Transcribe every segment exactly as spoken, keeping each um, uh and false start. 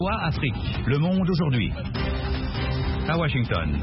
Afrique, le monde aujourd'hui. À Washington.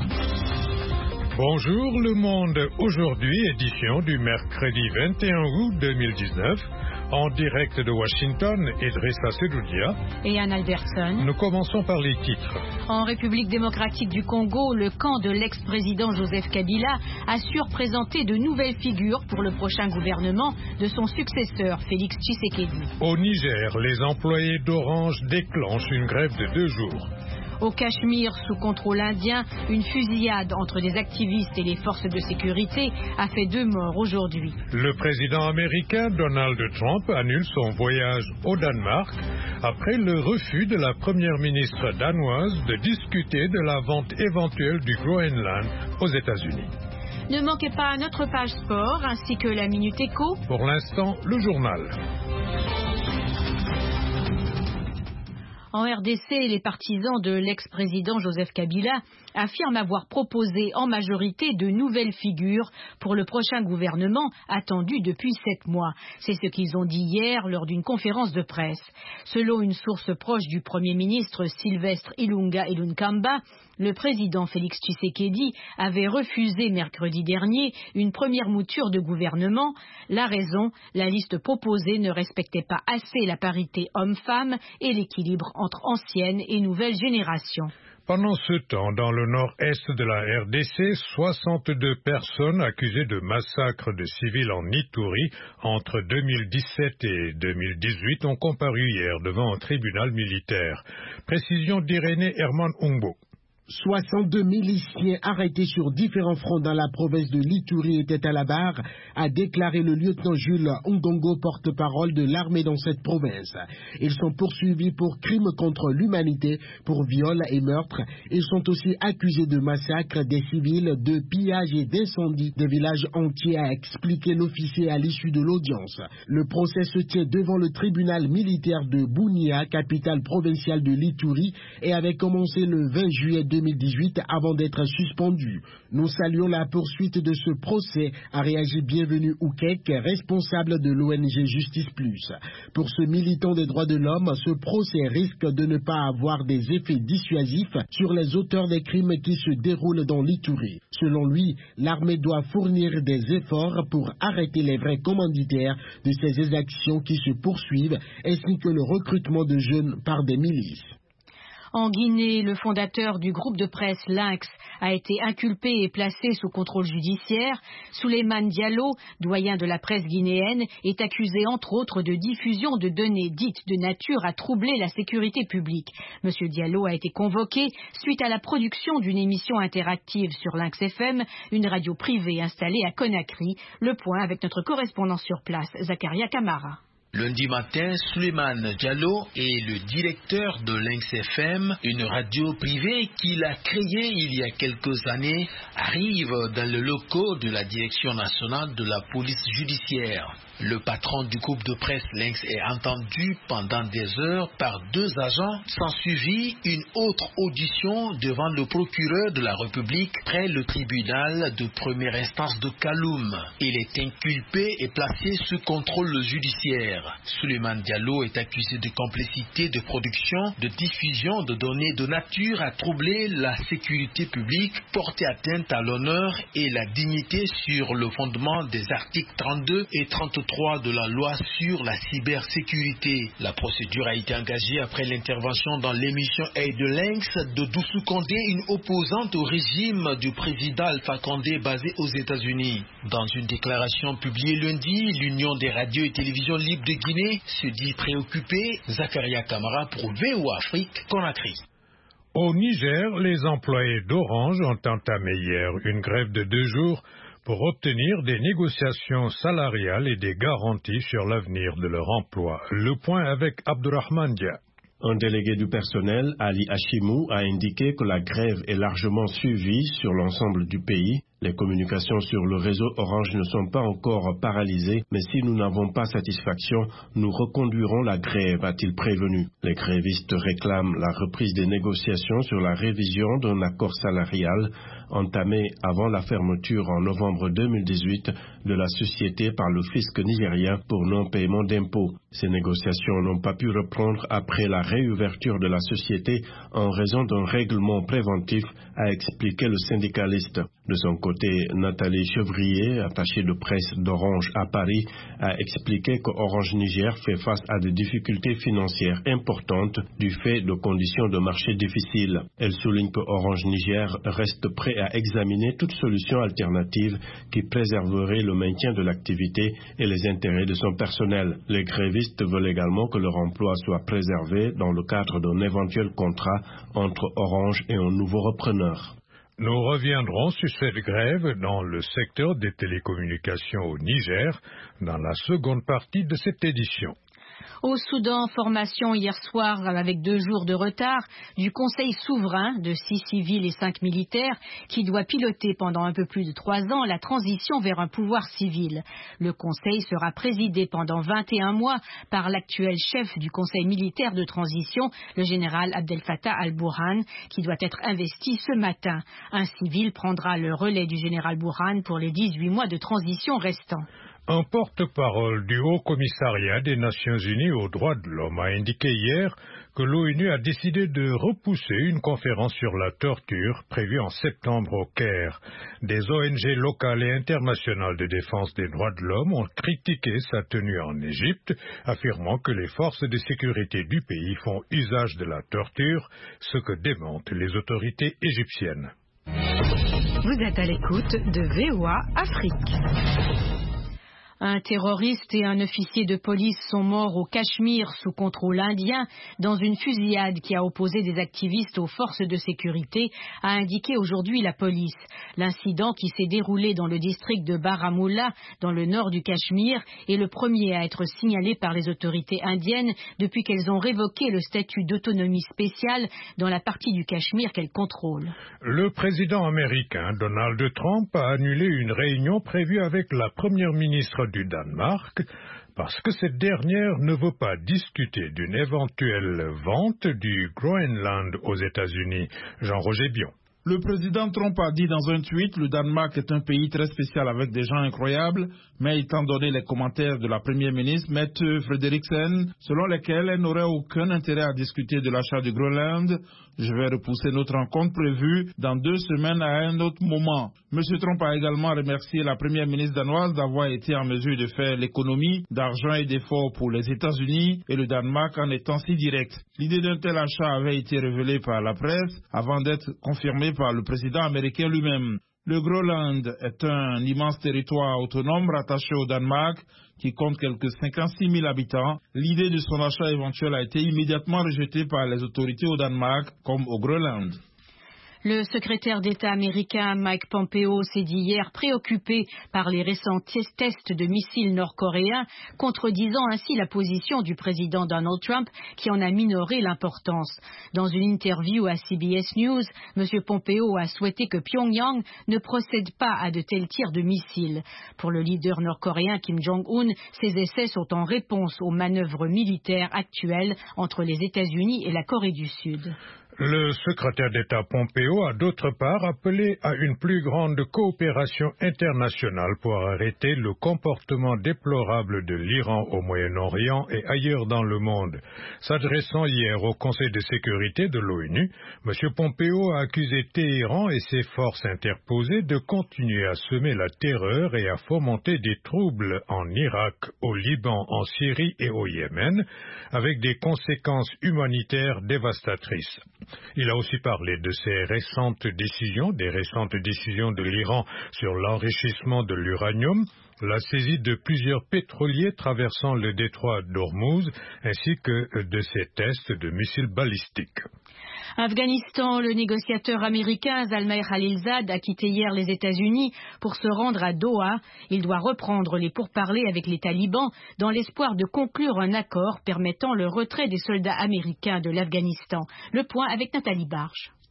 Bonjour le monde aujourd'hui, édition du mercredi vingt et un août deux mille dix-neuf, en direct de Washington, Idrissa Sedoudia et Anne Albertson. Nous commençons par les titres. En République démocratique du Congo, le camp de l'ex-président Joseph Kabila assure présenter de nouvelles figures pour le prochain gouvernement de son successeur Félix Tshisekedi. Au Niger, les employés d'Orange déclenchent une grève de deux jours. Au Cachemire, sous contrôle indien, une fusillade entre des activistes et les forces de sécurité a fait deux morts aujourd'hui. Le président américain Donald Trump annule son voyage au Danemark après le refus de la première ministre danoise de discuter de la vente éventuelle du Groenland aux États-Unis. Ne manquez pas notre page sport ainsi que la Minute Éco. Pour l'instant, le journal. En R D C, les partisans de l'ex-président Joseph Kabila affirment avoir proposé en majorité de nouvelles figures pour le prochain gouvernement attendu depuis sept mois. C'est ce qu'ils ont dit hier lors d'une conférence de presse. Selon une source proche du Premier ministre Sylvestre Ilunga Ilunkamba, le président Félix Tshisekedi avait refusé mercredi dernier une première mouture de gouvernement. La raison, la liste proposée ne respectait pas assez la parité homme-femme et l'équilibre entre ancienne et nouvelle génération. Pendant ce temps, dans le nord-est de la R D C, soixante-deux personnes accusées de massacre de civils en Ituri entre deux mille dix-sept et deux mille dix-huit ont comparu hier devant un tribunal militaire. Précision d'Irénée Herman Umbo. soixante-deux miliciens arrêtés sur différents fronts dans la province de l'Ituri étaient à la barre, a déclaré le lieutenant Jules Ndongo, porte-parole de l'armée dans cette province. Ils sont poursuivis pour crimes contre l'humanité, pour viol et meurtre. Ils sont aussi accusés de massacre des civils, de pillage et d'incendie des villages entiers, a expliqué l'officier à l'issue de l'audience. Le procès se tient devant le tribunal militaire de Bunia, capitale provinciale de l'Ituri, et avait commencé le vingt juillet deux mille dix-huit avant d'être suspendu. Nous saluons la poursuite de ce procès, a réagi Bienvenu Oukek, responsable de l'O N G Justice Plus. Pour ce militant des droits de l'homme, ce procès risque de ne pas avoir des effets dissuasifs sur les auteurs des crimes qui se déroulent dans l'Ituri. Selon lui, l'armée doit fournir des efforts pour arrêter les vrais commanditaires de ces exactions qui se poursuivent, ainsi que le recrutement de jeunes par des milices. En Guinée, le fondateur du groupe de presse Lynx a été inculpé et placé sous contrôle judiciaire. Souleymane Diallo, doyen de la presse guinéenne, est accusé entre autres de diffusion de données dites de nature à troubler la sécurité publique. Monsieur Diallo a été convoqué suite à la production d'une émission interactive sur Lynx F M, une radio privée installée à Conakry. Le point avec notre correspondant sur place, Zakaria Kamara. Lundi matin, Souleymane Diallo est le directeur de Lynx F M, une radio privée qu'il a créée il y a quelques années, arrive dans le locaux de la Direction nationale de la police judiciaire. Le patron du groupe de presse Lynx est entendu pendant des heures par deux agents. S'ensuivit une autre audition devant le procureur de la République près le tribunal de première instance de Kaloum. Il est inculpé et placé sous contrôle judiciaire. Souleymane Diallo est accusé de complicité de production, de diffusion de données de nature à troubler la sécurité publique, porter atteinte à l'honneur et la dignité sur le fondement des articles trente-deux et trente-trois de la loi sur la cybersécurité. La procédure a été engagée après l'intervention dans l'émission Aide de Lynx de Doussou Condé, une opposante au régime du président Alpha Condé basé aux États-Unis. Dans une déclaration publiée lundi, l'Union des radios et télévisions libres de Guinée se dit préoccupée. Zakaria Kamara pour V O Afrique, Conakry. Au Niger, les employés d'Orange ont entamé hier une grève de deux jours pour obtenir des négociations salariales et des garanties sur l'avenir de leur emploi. Le point avec Abdourahmane Dia. Un délégué du personnel, Ali Hashimou, a indiqué que la grève est largement suivie sur l'ensemble du pays Les communications sur le réseau Orange ne sont pas encore paralysées, mais si nous n'avons pas satisfaction, nous reconduirons la grève, a-t-il prévenu. Les grévistes réclament la reprise des négociations sur la révision d'un accord salarial entamé avant la fermeture en novembre deux mille dix-huit de la société par le fisc nigérien pour non-paiement d'impôts. Ces négociations n'ont pas pu reprendre après la réouverture de la société en raison d'un règlement préventif, a expliqué le syndicaliste. De son côté, Nathalie Chevrier, attachée de presse d'Orange à Paris, a expliqué que Orange Niger fait face à des difficultés financières importantes du fait de conditions de marché difficiles. Elle souligne que Orange Niger reste prêt à examiner toute solution alternative qui préserverait le maintien de l'activité et les intérêts de son personnel. Les grévistes veulent également que leur emploi soit préservé dans le cadre d'un éventuel contrat entre Orange et un nouveau repreneur. Nous reviendrons sur cette grève dans le secteur des télécommunications au Niger dans la seconde partie de cette édition. Au Soudan, formation hier soir avec deux jours de retard du Conseil souverain de six civils et cinq militaires qui doit piloter pendant un peu plus de trois ans la transition vers un pouvoir civil. Le Conseil sera présidé pendant vingt et un mois par l'actuel chef du Conseil militaire de transition, le général Abdel Fattah al-Burhan, qui doit être investi ce matin. Un civil prendra le relais du général Burhan pour les dix-huit mois de transition restants. Un porte-parole du Haut-Commissariat des Nations Unies aux droits de l'homme a indiqué hier que l'ONU a décidé de repousser une conférence sur la torture prévue en septembre au Caire. Des O N G locales et internationales de défense des droits de l'homme ont critiqué sa tenue en Égypte, affirmant que les forces de sécurité du pays font usage de la torture, ce que démentent les autorités égyptiennes. Vous êtes à l'écoute de V O A Afrique. Un terroriste et un officier de police sont morts au Cachemire sous contrôle indien dans une fusillade qui a opposé des activistes aux forces de sécurité, a indiqué aujourd'hui la police. L'incident qui s'est déroulé dans le district de Baramulla, dans le nord du Cachemire, est le premier à être signalé par les autorités indiennes depuis qu'elles ont révoqué le statut d'autonomie spéciale dans la partie du Cachemire qu'elles contrôlent. Le président américain Donald Trump a annulé une réunion prévue avec la première ministre du Danemark parce que cette dernière ne veut pas discuter d'une éventuelle vente du Groenland aux États-Unis. Jean-Roger Bion. Le président Trump a dit dans un tweet « Le Danemark est un pays très spécial avec des gens incroyables », mais étant donné les commentaires de la première ministre, Mette Frederiksen, selon lesquels elle n'aurait aucun intérêt à discuter de l'achat du Groenland, je vais repousser notre rencontre prévue dans deux semaines à un autre moment. M. Trump a également remercié la première ministre danoise d'avoir été en mesure de faire l'économie d'argent et d'efforts pour les États-Unis et le Danemark en étant si direct. L'idée d'un tel achat avait été révélée par la presse avant d'être confirmée par le président américain lui-même. Le Groenland est un immense territoire autonome rattaché au Danemark qui compte quelques cinquante-six mille habitants. L'idée de son achat éventuel a été immédiatement rejetée par les autorités au Danemark comme au Groenland. Le secrétaire d'État américain Mike Pompeo s'est dit hier préoccupé par les récents tests de missiles nord-coréens, contredisant ainsi la position du président Donald Trump qui en a minoré l'importance. Dans une interview à C B S News, M. Pompeo a souhaité que Pyongyang ne procède pas à de tels tirs de missiles. Pour le leader nord-coréen Kim Jong-un, ces essais sont en réponse aux manœuvres militaires actuelles entre les États-Unis et la Corée du Sud. Le secrétaire d'État Pompeo a d'autre part appelé à une plus grande coopération internationale pour arrêter le comportement déplorable de l'Iran au Moyen-Orient et ailleurs dans le monde. S'adressant hier au Conseil de sécurité de l'ONU, M. Pompeo a accusé Téhéran et ses forces interposées de continuer à semer la terreur et à fomenter des troubles en Irak, au Liban, en Syrie et au Yémen, avec des conséquences humanitaires dévastatrices. Il a aussi parlé de ces récentes décisions, des récentes décisions de l'Iran sur l'enrichissement de l'uranium, la saisie de plusieurs pétroliers traversant le détroit d'Ormuz, ainsi que de ces tests de missiles balistiques. Afghanistan, le négociateur américain Zalmay Khalilzad a quitté hier les États-Unis pour se rendre à Doha. Il doit reprendre les pourparlers avec les talibans dans l'espoir de conclure un accord permettant le retrait des soldats américains de l'Afghanistan. Le point avec Nathalie Barge.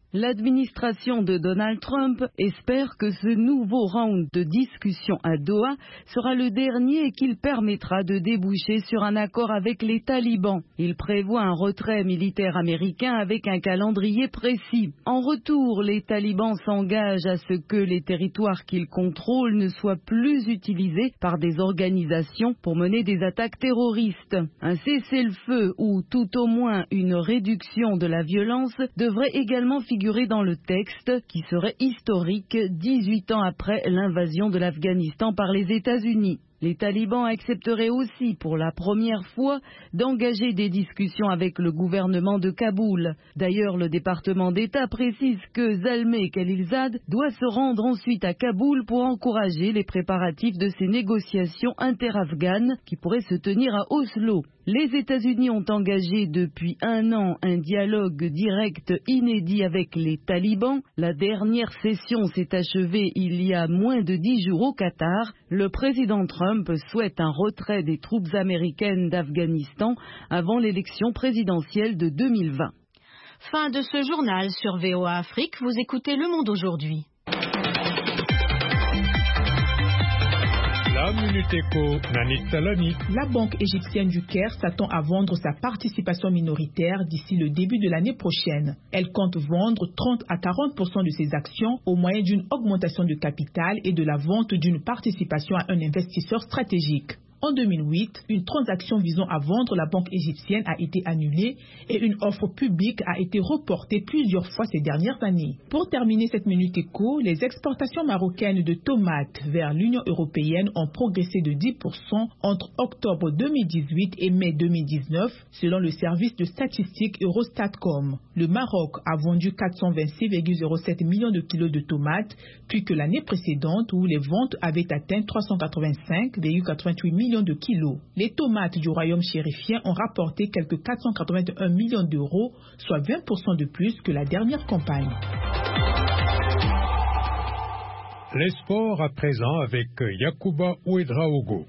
L'administration de Donald Trump espère que ce nouveau round de discussion à Doha sera le dernier et qu'il permettra de déboucher sur un accord avec les talibans. Il prévoit un retrait militaire américain avec un calendrier précis. En retour, les talibans s'engagent à ce que les territoires qu'ils contrôlent ne soient plus utilisés par des organisations pour mener des attaques terroristes. Un cessez-le-feu ou tout au moins une réduction de la violence devrait également figurer dans le texte qui serait historique dix-huit ans après l'invasion de l'Afghanistan par les États-Unis. Les talibans accepteraient aussi pour la première fois d'engager des discussions avec le gouvernement de Kaboul. D'ailleurs, le département d'État précise que Zalmay Khalilzad doit se rendre ensuite à Kaboul pour encourager les préparatifs de ces négociations inter-afghanes qui pourraient se tenir à Oslo. Les États-Unis ont engagé depuis un an un dialogue direct inédit avec les talibans. La dernière session s'est achevée il y a moins de dix jours au Qatar. Le président Trump souhaite un retrait des troupes américaines d'Afghanistan avant l'élection présidentielle de deux mille vingt. Fin de ce journal sur V O A Afrique. Vous écoutez Le Monde aujourd'hui. La Minute Éco, Nanik Talani. La banque égyptienne du Caire s'attend à vendre sa participation minoritaire d'ici le début de l'année prochaine. Elle compte vendre trente à quarante pour cent de ses actions au moyen d'une augmentation de capital et de la vente d'une participation à un investisseur stratégique. En deux mille huit, une transaction visant à vendre la banque égyptienne a été annulée et une offre publique a été reportée plusieurs fois ces dernières années. Pour terminer cette minute éco, les exportations marocaines de tomates vers l'Union européenne ont progressé de dix pour cent entre octobre deux mille dix-huit et mai deux mille dix-neuf, selon le service de statistiques Eurostatcom. Le Maroc a vendu quatre cent vingt-six virgule zéro sept millions de kilos de tomates, plus que l'année précédente où les ventes avaient atteint trois cent quatre-vingt-cinq virgule quatre-vingt-huit millions de kilos. Les tomates du royaume chérifien ont rapporté quelques quatre cent quatre-vingt-un millions d'euros, soit vingt pour cent de plus que la dernière campagne. Les sports à présent avec Yacouba Ouedraogo.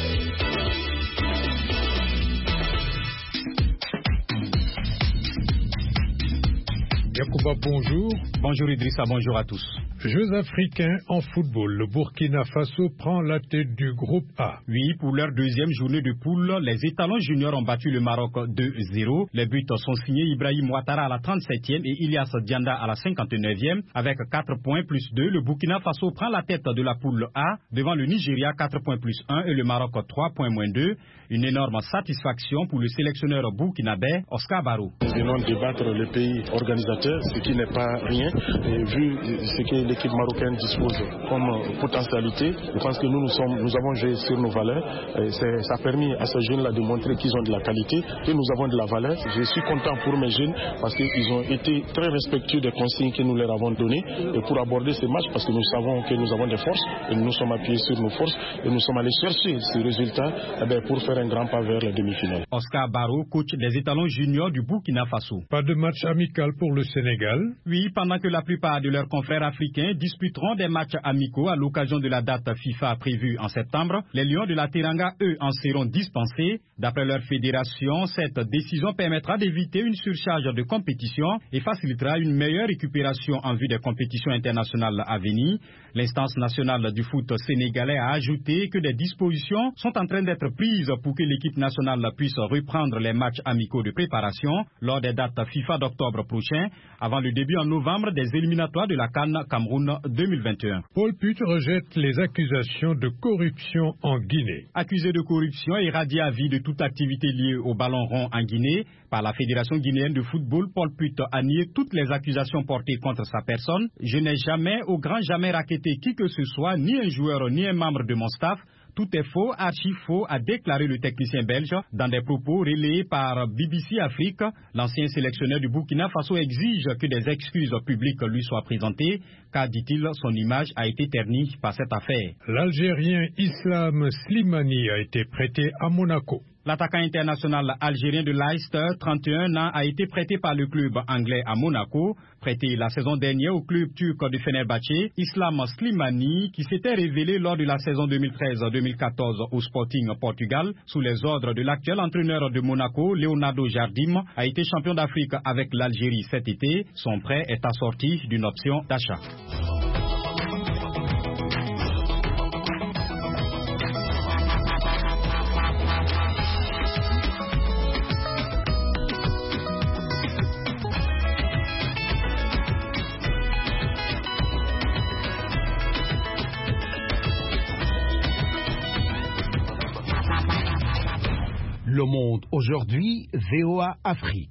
Yacouba, bonjour. Bonjour Idrissa, bonjour à tous. Jeux africains en football, le Burkina Faso prend la tête du groupe A. Oui, pour leur deuxième journée de poule, les étalons juniors ont battu le Maroc deux zéro. Les buts sont signés Ibrahim Ouattara à la trente-septième et Ilias Dianda à la cinquante-neuvième. Avec quatre points plus deux, le Burkina Faso prend la tête de la poule A devant le Nigeria quatre points plus un et le Maroc trois points moins deux. Une énorme satisfaction pour le sélectionneur burkinabé Oscar Barrow. Nous venons de battre le pays organisateur, ce qui n'est pas rien, et vu ce que l'équipe marocaine dispose comme potentialité. Je pense que nous, nous, sommes, nous avons joué sur nos valeurs. Et ça a permis à ces jeunes-là de montrer qu'ils ont de la qualité, que nous avons de la valeur. Je suis content pour mes jeunes parce qu'ils ont été très respectueux des consignes que nous leur avons données et pour aborder ces matchs parce que nous savons que nous avons des forces et nous sommes appuyés sur nos forces et nous sommes allés chercher ces résultats eh pour faire un grand pas vers la demi-finale. Oscar Barrow, coach des étalons juniors du Burkina Faso. Pas de match amical pour le Sénégal? Oui, pendant que la plupart de leurs confrères africains disputeront des matchs amicaux à l'occasion de la date FIFA prévue en septembre. Les Lions de la Teranga, eux, en seront dispensés. D'après leur fédération, cette décision permettra d'éviter une surcharge de compétition et facilitera une meilleure récupération en vue des compétitions internationales à venir. L'instance nationale du foot sénégalais a ajouté que des dispositions sont en train d'être prises pour que l'équipe nationale puisse reprendre les matchs amicaux de préparation lors des dates FIFA d'octobre prochain, avant le début en novembre des éliminatoires de la CAN Cameroun deux mille vingt et un. Paul Putte rejette les accusations de corruption en Guinée. Accusé de corruption et radié à vie de toute activité liée au ballon rond en Guinée par la Fédération guinéenne de football, Paul Putte a nié toutes les accusations portées contre sa personne. Je n'ai jamais, au grand jamais, racketté qui que ce soit, ni un joueur, ni un membre de mon staff. Tout est faux, archi faux, a déclaré le technicien belge dans des propos relayés par B B C Afrique. L'ancien sélectionneur du Burkina Faso exige que des excuses publiques lui soient présentées, car, dit-il, son image a été ternie par cette affaire. L'Algérien Islam Slimani a été prêté à Monaco. L'attaquant international algérien de Leicester, trente et un ans, a été prêté par le club anglais à Monaco. Prêté la saison dernière au club turc de Fenerbahçe, Islam Slimani, qui s'était révélé lors de la saison deux mille treize deux mille quatorze au Sporting Portugal, sous les ordres de l'actuel entraîneur de Monaco, Leonardo Jardim, a été champion d'Afrique avec l'Algérie cet été. Son prêt est assorti d'une option d'achat. Le Monde aujourd'hui, V O A Afrique.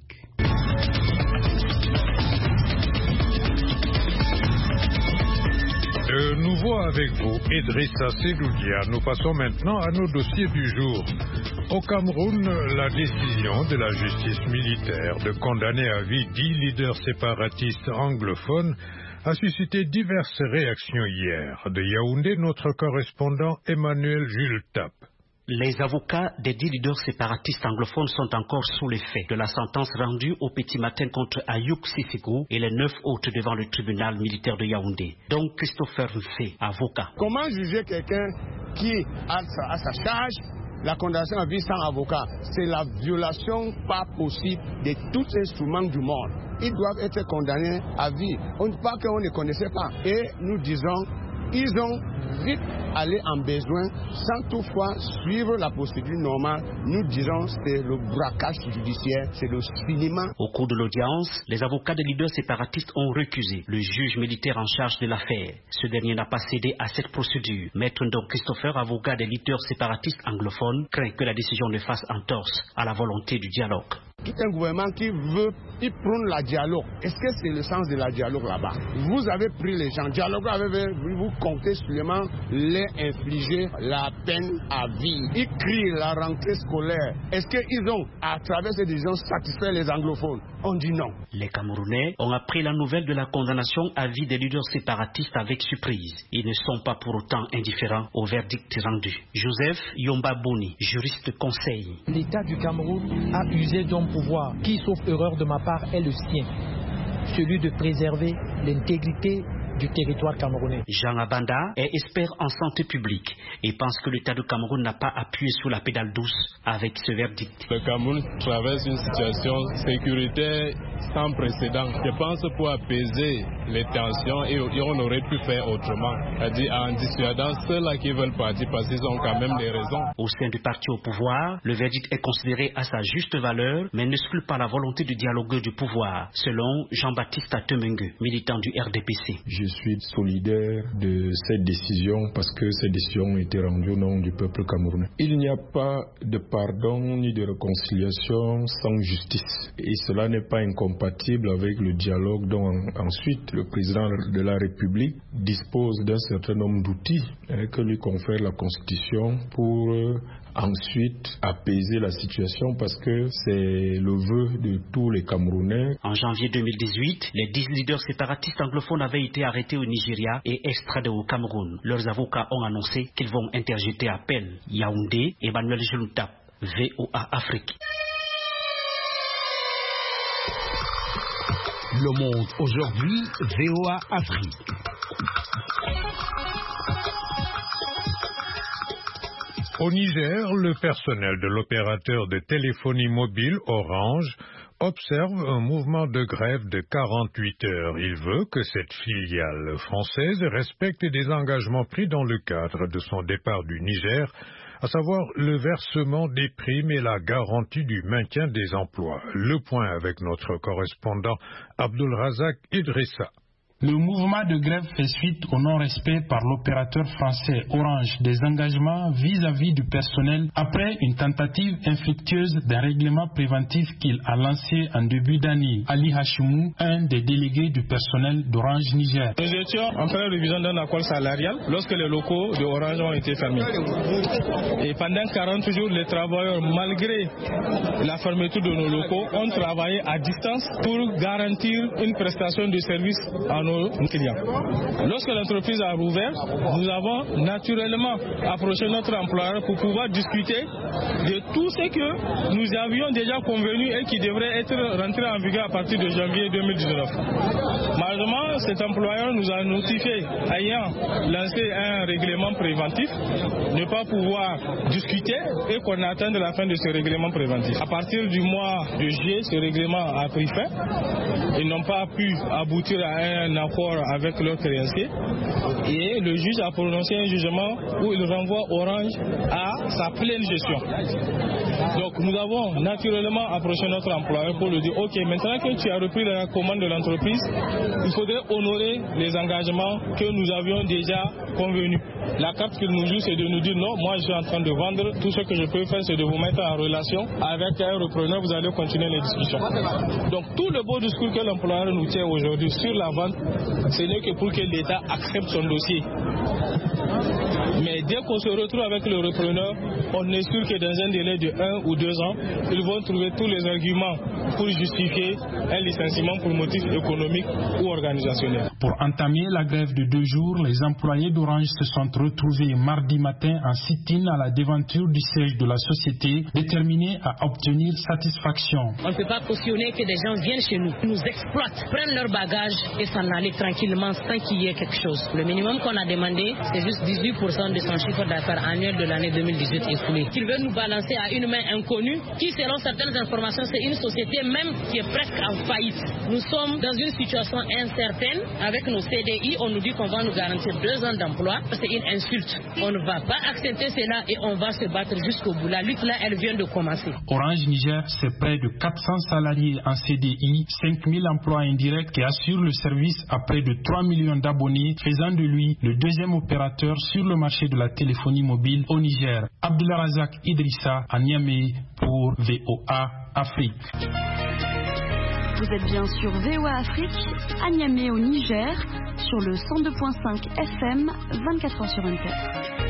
De nouveau avec vous, Idrissa Seloudia. Nous passons maintenant à nos dossiers du jour. Au Cameroun, la décision de la justice militaire de condamner à vie dix leaders séparatistes anglophones a suscité diverses réactions hier. De Yaoundé, notre correspondant Emmanuel Jules Tap. Les avocats des dix leaders séparatistes anglophones sont encore sous l'effet de la sentence rendue au petit matin contre Ayouk Sifigo et les neuf autres devant le tribunal militaire de Yaoundé. Donc Christopher Nfé, avocat. Comment juger quelqu'un qui a sa, à sa charge la condamnation à vie sans avocat? C'est la violation pas possible de tous les instruments du monde. Ils doivent être condamnés à vie. On ne dit pas qu'on ne connaissait pas. Et nous disons, ils ont vite allé en besoin sans toutefois suivre la procédure normale. Nous disons c'est le braquage judiciaire, c'est le finiment. Au cours de l'audience, les avocats des leaders séparatistes ont recusé le juge militaire en charge de l'affaire. Ce dernier n'a pas cédé à cette procédure. Maître Ndong Christopher, avocat des leaders séparatistes anglophones, craint que la décision ne fasse entorse à la volonté du dialogue. Tout un gouvernement qui veut, il prône la dialogue. Est-ce que c'est le sens de la dialogue là-bas? Vous avez pris les gens, dialogue avec vous, comptez seulement les infliger la peine à vie. Ils crient la rentrée scolaire. Est-ce qu'ils ont, à travers ces décisions, satisfait les anglophones? On dit non. Les Camerounais ont appris la nouvelle de la condamnation à vie des leaders séparatistes avec surprise. Ils ne sont pas pour autant indifférents au verdict rendu. Joseph Yomba Boni, juriste conseil. L'État du Cameroun a usé d'un pouvoir qui, sauf erreur de ma part, est le sien, celui de préserver l'intégrité du territoire camerounais. Jean Abanda est expert en santé publique et pense que l'État du Cameroun n'a pas appuyé sur la pédale douce avec ce verdict. Le Cameroun traverse une situation sécuritaire sans précédent. Je pense pour apaiser les tensions et, et on aurait pu faire autrement. C'est-à-dire en dissuadant ceux-là qui veulent partir parce qu'ils ont quand même des raisons. Au sein du parti au pouvoir, le verdict est considéré à sa juste valeur mais n'exclut pas la volonté du dialogueur du pouvoir, selon Jean-Baptiste Atemengue, militant du R D P C. Je suis solidaire de cette décision parce que cette décision a été rendue au nom du peuple camerounais. Il n'y a pas de pardon ni de réconciliation sans justice. Et cela n'est pas incompatible avec le dialogue dont ensuite le président de la République dispose d'un certain nombre d'outils hein, que lui confère la Constitution pour euh, ensuite apaiser la situation parce que c'est le vœu de tous les Camerounais. En janvier deux mille dix-huit, les dix leaders séparatistes anglophones avaient été arrêtés au Nigeria et extradés au Cameroun. Leurs avocats ont annoncé qu'ils vont interjeter appel. Yaoundé, Emmanuel Jeloutap, V O A Afrique. Le Monde aujourd'hui, V O A Afrique. Au Niger, le personnel de l'opérateur de téléphonie mobile Orange observe un mouvement de grève de quarante-huit heures. Il veut que cette filiale française respecte des engagements pris dans le cadre de son départ du Niger, à savoir le versement des primes et la garantie du maintien des emplois. Le point avec notre correspondant Abdul Razak Idrissa. Le mouvement de grève fait suite au non-respect par l'opérateur français Orange des engagements vis-à-vis du personnel après une tentative infructueuse d'un règlement préventif qu'il a lancé en début d'année. Ali Hashimou, un des délégués du personnel d'Orange Niger. Nous étions en pleine révision d'un accord salarial lorsque les locaux de Orange ont été fermés. Et pendant quarante jours, les travailleurs, malgré la fermeture de nos locaux, ont travaillé à distance pour garantir une prestation de service en nos clients. Lorsque l'entreprise a rouvert, nous avons naturellement approché notre employeur pour pouvoir discuter de tout ce que nous avions déjà convenu et qui devrait être rentré en vigueur à partir de janvier deux mille dix-neuf. Malheureusement, cet employeur nous a notifié, ayant lancé un règlement préventif, ne pas pouvoir discuter et qu'on attende la fin de ce règlement préventif. À partir du mois de juillet, ce règlement a pris fin. Ils n'ont pas pu aboutir à un accord avec leurs créanciers et le juge a prononcé un jugement où il renvoie Orange à sa pleine gestion. Donc nous avons naturellement approché notre employeur pour lui dire ok, maintenant que tu as repris la commande de l'entreprise, il faudrait honorer les engagements que nous avions déjà convenus. La carte qu'il nous joue, c'est de nous dire non, moi je suis en train de vendre, tout ce que je peux faire c'est de vous mettre en relation avec un repreneur, vous allez continuer les discussions. Donc tout le beau discours que l'employeur nous tient aujourd'hui sur la vente, ce n'est que pour que l'État accepte son dossier. Mais dès qu'on se retrouve avec le repreneur, on est sûr que dans un délai de un ou deux ans, ils vont trouver tous les arguments pour justifier un licenciement pour motif économique ou organisationnel. Pour entamer la grève de deux jours, les employés d'Orange se sont retrouvés mardi matin en sit-in à la devanture du siège de la société, déterminés à obtenir satisfaction. On ne peut pas cautionner que des gens viennent chez nous, nous exploitent, prennent leurs bagages et s'en aller tranquillement sans qu'il y ait quelque chose. Le minimum qu'on a demandé, c'est juste dix-huit pour cent de son chiffre d'affaires annuel de l'année deux mille dix-huit écoulée. Qu'ils veulent nous balancer à une main inconnue, qui selon certaines informations, c'est une société même qui est presque en faillite. Nous sommes dans une situation incertaine. Avec nos C D I, on nous dit qu'on va nous garantir deux ans d'emploi. C'est une insulte. On ne va pas accepter cela et on va se battre jusqu'au bout. La lutte là, elle vient de commencer. Orange Niger, c'est près de quatre cents salariés en C D I, cinq mille emplois indirects qui assurent le service à près de trois millions d'abonnés, faisant de lui le deuxième opérateur sur le marché de la téléphonie mobile au Niger. Abdulrazak Idrissa à Niamey pour V O A Afrique. Vous êtes bien sur V O A Afrique, à Niamey au Niger, sur le cent deux virgule cinq F M, vingt-quatre heures sur vingt-quatre.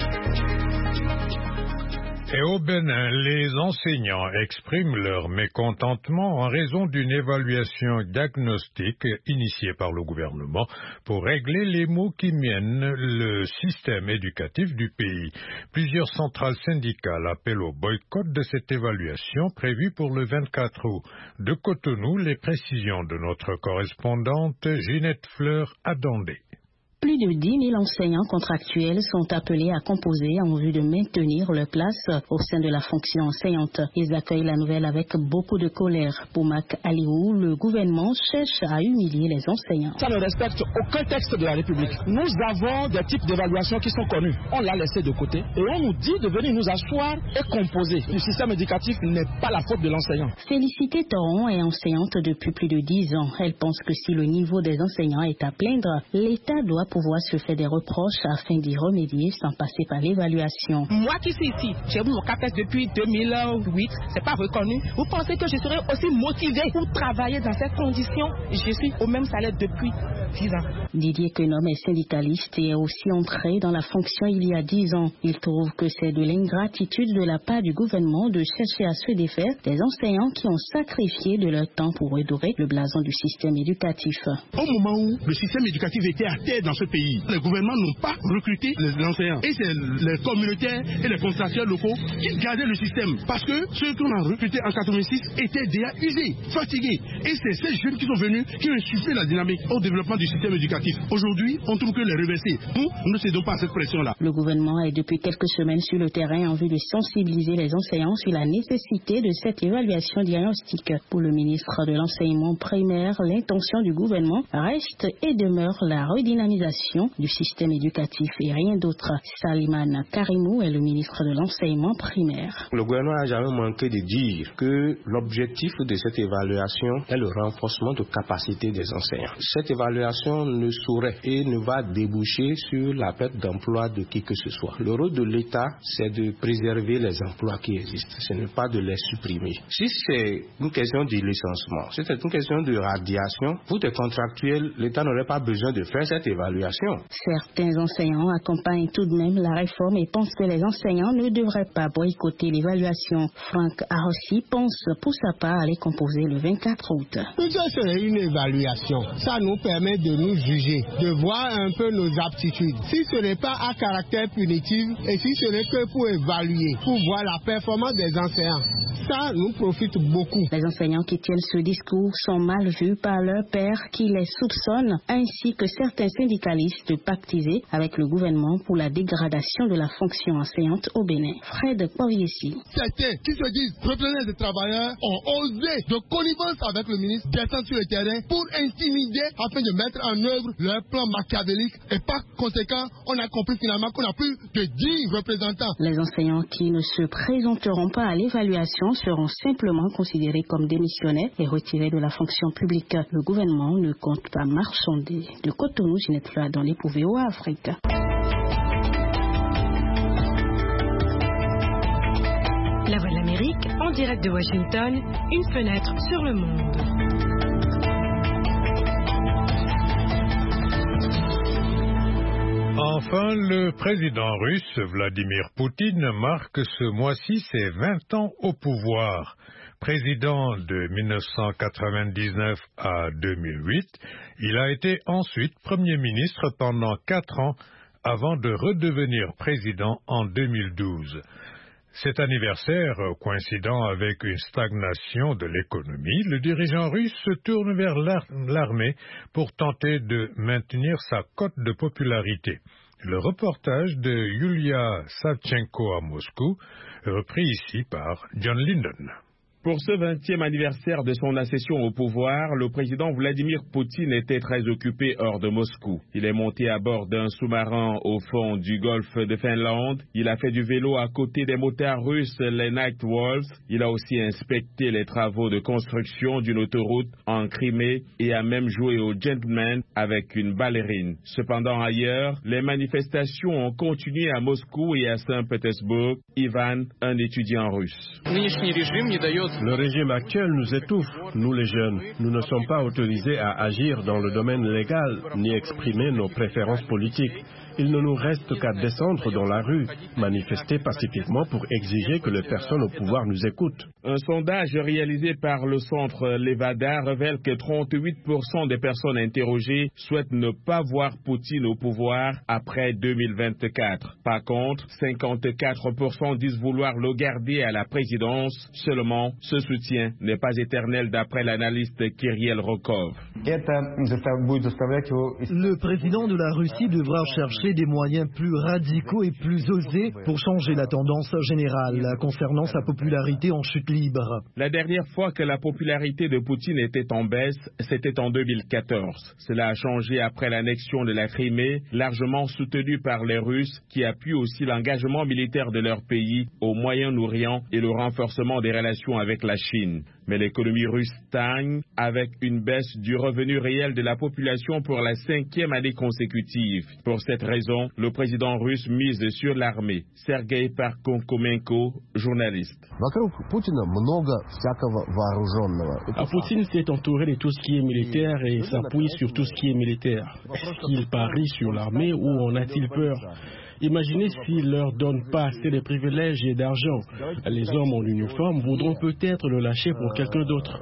Et au Bénin, les enseignants expriment leur mécontentement en raison d'une évaluation diagnostique initiée par le gouvernement pour régler les maux qui mènent le système éducatif du pays. Plusieurs centrales syndicales appellent au boycott de cette évaluation prévue pour le vingt-quatre août. De Cotonou, les précisions de notre correspondante Ginette Fleur-Adandé. Plus de dix mille enseignants contractuels sont appelés à composer en vue de maintenir leur place au sein de la fonction enseignante. Ils accueillent la nouvelle avec beaucoup de colère. Pour Mac Aliou, le gouvernement cherche à humilier les enseignants. Ça ne respecte aucun texte de la République. Nous avons des types d'évaluation qui sont connus. On l'a laissé de côté et on nous dit de venir nous asseoir et composer. Le système éducatif n'est pas la faute de l'enseignant. Félicité Toron est enseignante depuis plus de dix ans. Elle pense que si le niveau des enseignants est à plaindre, l'État doit pouvoir se faire des reproches afin d'y remédier sans passer par l'évaluation. Moi qui suis ici, j'ai eu mon C A P E S depuis deux mille huit, c'est pas reconnu. Vous pensez que je serais aussi motivée pour travailler dans ces conditions? Je suis au même salaire depuis dix ans. Didier Quenom est syndicaliste et est aussi entré dans la fonction il y a dix ans. Il trouve que c'est de l'ingratitude de la part du gouvernement de chercher à se défaire des enseignants qui ont sacrifié de leur temps pour redorer le blason du système éducatif. Au moment où le système éducatif était à terre dans ce pays, les gouvernements n'ont pas recruté les enseignants. Et c'est les communautaires et les contractuels locaux qui gardaient le système. Parce que ceux qu'on a recrutés en quatre-vingt-six étaient déjà usés, fatigués. Et c'est ces jeunes qui sont venus qui ont insufflé la dynamique au développement du système éducatif. Aujourd'hui, on trouve que les reverser. Nous, nous ne cédons pas à cette pression-là. Le gouvernement est depuis quelques semaines sur le terrain en vue de sensibiliser les enseignants sur la nécessité de cette évaluation diagnostique. Pour le ministre de l'enseignement primaire, l'intention du gouvernement reste et demeure la redynamisation du système éducatif et rien d'autre. Saliman Karimou est le ministre de l'enseignement primaire. Le gouvernement n'a jamais manqué de dire que l'objectif de cette évaluation est le renforcement de capacité des enseignants. Cette évaluation ne saurait et ne va déboucher sur la perte d'emploi de qui que ce soit. Le rôle de l'État, c'est de préserver les emplois qui existent, ce n'est pas de les supprimer. Si c'est une question de licenciement, si c'est une question de radiation, pour des contractuels, l'État n'aurait pas besoin de faire cette évaluation. Certains enseignants accompagnent tout de même la réforme et pensent que les enseignants ne devraient pas boycotter l'évaluation. Franck Arossi pense pour sa part aller composer le vingt-quatre août. C'est une évaluation. Ça nous permet train de nous juger, de voir un peu nos aptitudes. Si ce n'est pas à caractère punitif et si ce n'est que pour évaluer, pour voir la performance des enseignants, ça nous profite beaucoup. Les enseignants qui tiennent ce discours sont mal vus par leurs pairs qui les soupçonnent, ainsi que certains syndicalistes de pactiser avec le gouvernement pour la dégradation de la fonction enseignante au Bénin. Fred Poviessi. Certains qui se disent représentants des travailleurs ont osé de connivence avec le ministre descendre sur le terrain pour intimider afin de mettre en œuvre leur plan machiavélique et par conséquent on a compris finalement qu'on n'a plus de dix représentants. Les enseignants qui ne se présenteront pas à l'évaluation seront simplement considérés comme démissionnaires et retirés de la fonction publique. Le gouvernement ne compte pas marchander. De Cotonou, Ginette Fleur dans les V O A Afrique. La Voix de l'Amérique, en direct de Washington, une fenêtre sur le monde. Enfin, le président russe Vladimir Poutine marque ce mois-ci ses vingt ans au pouvoir. Président de mille neuf cent quatre-vingt-dix-neuf à deux mille huit, il a été ensuite Premier ministre pendant quatre ans avant de redevenir président en deux mille douze. Cet anniversaire, coïncidant avec une stagnation de l'économie, le dirigeant russe se tourne vers l'armée pour tenter de maintenir sa cote de popularité. Le reportage de Yulia Savchenko à Moscou, repris ici par John Linden. Pour ce vingtième anniversaire de son accession au pouvoir, le président Vladimir Poutine était très occupé hors de Moscou. Il est monté à bord d'un sous-marin au fond du golfe de Finlande. Il a fait du vélo à côté des motards russes, les Night Wolves. Il a aussi inspecté les travaux de construction d'une autoroute en Crimée et a même joué au gentleman avec une ballerine. Cependant, ailleurs, les manifestations ont continué à Moscou et à Saint-Pétersbourg. Ivan, un étudiant russe. Le régime actuel nous étouffe, nous les jeunes. Nous ne sommes pas autorisés à agir dans le domaine légal, ni exprimer nos préférences politiques. Il ne nous reste qu'à descendre dans la rue, manifester pacifiquement pour exiger que les personnes au pouvoir nous écoutent. Un sondage réalisé par le centre Levada révèle que trente-huit pour cent des personnes interrogées souhaitent ne pas voir Poutine au pouvoir après deux mille vingt-quatre. Par contre, cinquante-quatre pour cent disent vouloir le garder à la présidence. Seulement, ce soutien n'est pas éternel d'après l'analyste Kirill Rokov. Le président de la Russie devra chercher des moyens plus radicaux et plus osés pour changer la tendance générale concernant sa popularité en chute libre. La dernière fois que la popularité de Poutine était en baisse, c'était en deux mille quatorze. Cela a changé après l'annexion de la Crimée, largement soutenue par les Russes, qui appuient aussi l'engagement militaire de leur pays au Moyen-Orient et le renforcement des relations avec la Chine. Mais l'économie russe stagne avec une baisse du revenu réel de la population pour la cinquième année consécutive. Pour cette raison, le président russe mise sur l'armée. Sergei Parkonkomenko, journaliste. Poutine s'est entouré de tout ce qui est militaire et s'appuie sur tout ce qui est militaire. Est-ce qu'il parie sur l'armée ou en a-t-il peur ? Imaginez s'il ne leur donne pas assez de privilèges et d'argent. Les hommes en uniforme voudront peut-être le lâcher pour quelqu'un d'autre.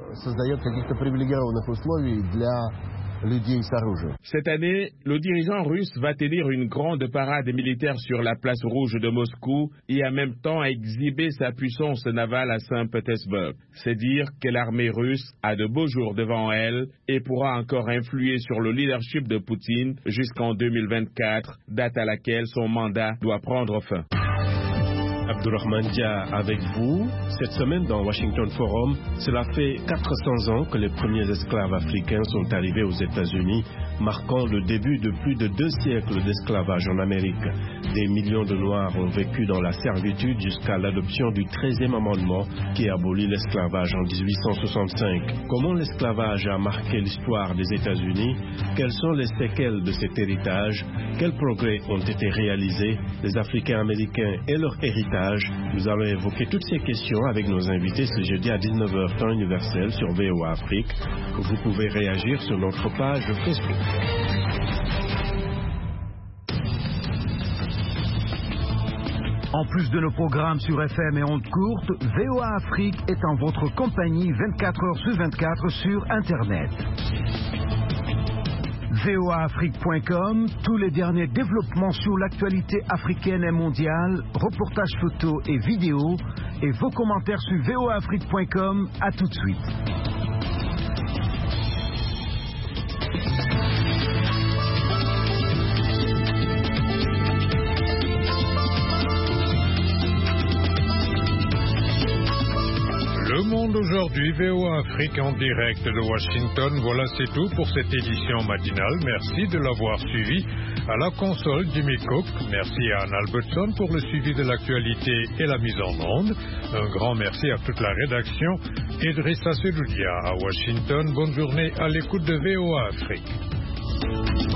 Cette année, le dirigeant russe va tenir une grande parade militaire sur la place rouge de Moscou et en même temps exhiber sa puissance navale à Saint-Pétersbourg. C'est dire que l'armée russe a de beaux jours devant elle et pourra encore influer sur le leadership de Poutine jusqu'en deux mille vingt-quatre, date à laquelle son mandat doit prendre fin. Abdourahmane Dia avec vous. Cette semaine dans Washington Forum, cela fait quatre cents ans que les premiers esclaves africains sont arrivés aux États-Unis, marquant le début de plus de deux siècles d'esclavage en Amérique. Des millions de Noirs ont vécu dans la servitude jusqu'à l'adoption du treizième amendement qui abolit l'esclavage en dix-huit cent soixante-cinq. Comment l'esclavage a marqué l'histoire des États-Unis? Quelles sont les séquelles de cet héritage? Quels progrès ont été réalisés? Les Africains américains et leur héritage? Nous allons évoquer toutes ces questions avec nos invités ce jeudi à dix-neuf heures temps universel sur V O A Afrique. Vous pouvez réagir sur notre page Facebook. En plus de nos programmes sur F M et ondes courtes, V O A Afrique est en votre compagnie vingt-quatre heures sur vingt-quatre sur Internet. V O A Afrique point com, tous les derniers développements sur l'actualité africaine et mondiale, reportages photos et vidéos, et vos commentaires sur V O A Afrique point com. À tout de suite. Le Monde aujourd'hui, V O A Afrique en direct de Washington. Voilà, c'est tout pour cette édition matinale. Merci de l'avoir suivi. À la console, Jimmy Cook. Merci à Anne Albertson pour le suivi de l'actualité et la mise en onde. Un grand merci à toute la rédaction. Idrissa Seloudia à Washington. Bonne journée à l'écoute de V O A Afrique.